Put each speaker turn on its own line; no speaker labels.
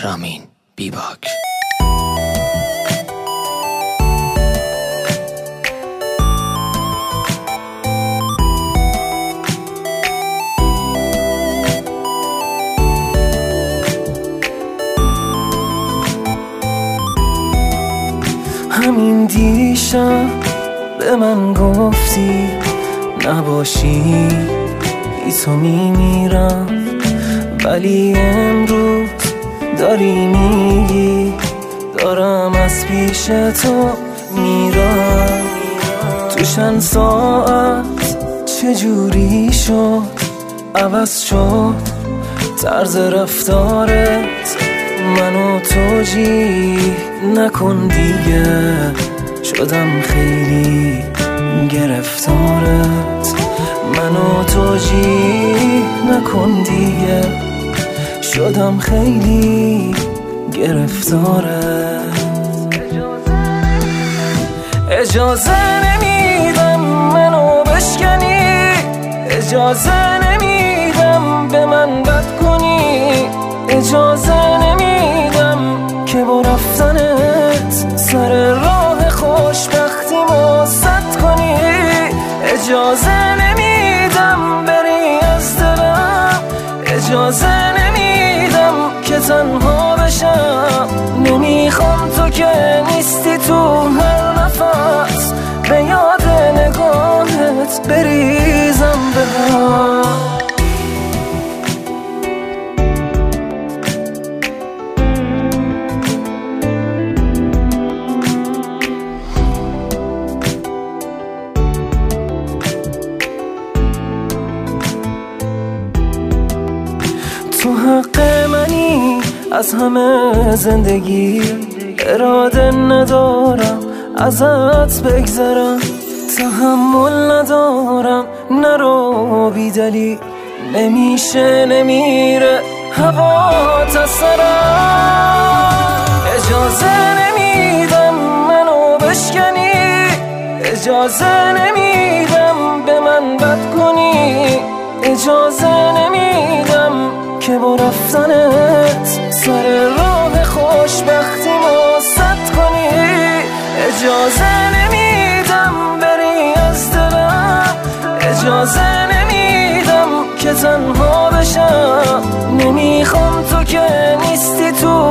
رامین بیباک.
همین دیشب به من گفتی نباشی بی تو میمیرم، ولی امروز داری میگی دارم از پیش تو میرم. تو چند ساعت چجوری شد عوض شد طرز رفتارت، منو توجیه نکن دیگه، شدم خیلی گرفتارت. منو توجیه نکن دیگه، شدم خیلی گرفتارت. اجازه نمیدم منو بشکنی، اجازه نمیدم به من بد کنی، اجازه نمیدم که با رفتنت سر راه خوشبختیمو سد کنی، اجازه نمیدم بری از دلم، اجازه نمیدم که تنها بشم. نمیخوام تو که نیستی تو هر نفس به یاد نگاهت بریزم به هم. تو حق منی از همه زندگی، اراده ندارم ازت بگذرم، تحمل ندارم نرو بی دلیل، نمیشه نمیره هوات از سرم. اجازه نمیدم منو بشکنی، اجازه نمیدم به من بد کنی، اجازه نمیدم که با رفتنت سر راه خوشبختیمو سد کنی، اجازه نمیدم بری از دلم، اجازه نمیدم که تنها بشم. نمیخوام تو که نیستی تو